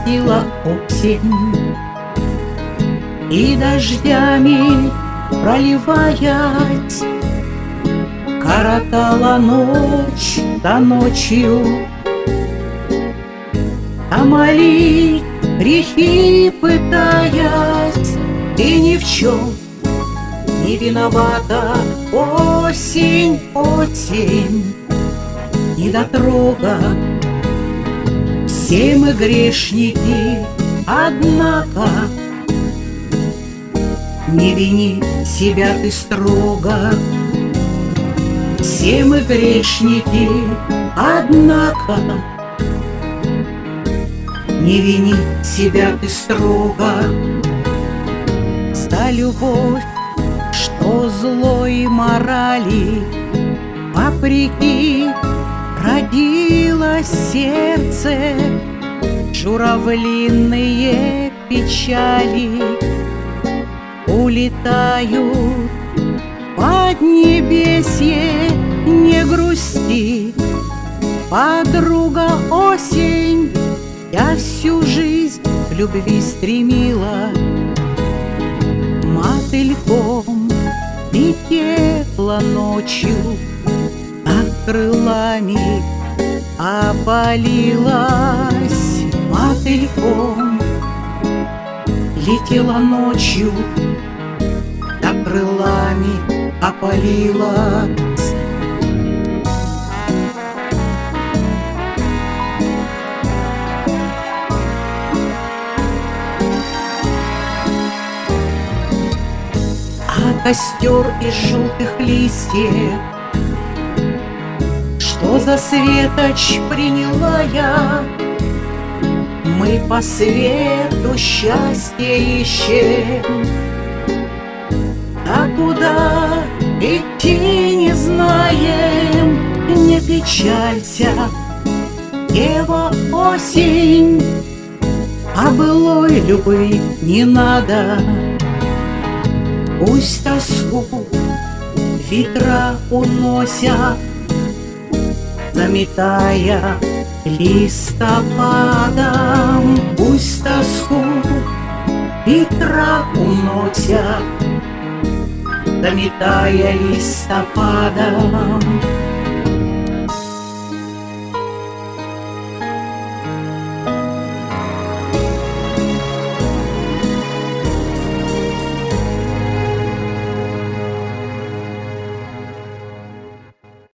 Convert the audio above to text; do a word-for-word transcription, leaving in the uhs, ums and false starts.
отпустила осень, и дождями проливаясь, коротала ночь до ночью. Омолить грехи пытаясь, и ни в чем не виновата. Осень, осень, недотрога. Все мы грешники, однако не вини себя ты строго. Все мы грешники, однако не вини себя ты строго. За любовь, что злой морали вопреки родилось сердце, журавлиные печали улетают под небесье. Не грусти, подруга осень, я всю жизнь к любви стремила. Мотыльком летела ночью, над крылами опалилась. Мотыльком летела ночью, над крылами опалилась. А костер из желтых листьев, что за светоч приняла я, мы по свету счастье ищем. А куда идти не знаем, не печалься, дева осень, а былой любви не надо. Пусть тоску ветра уносят, заметая листопадом. Пусть тоску ветра уносят, заметая листопадом.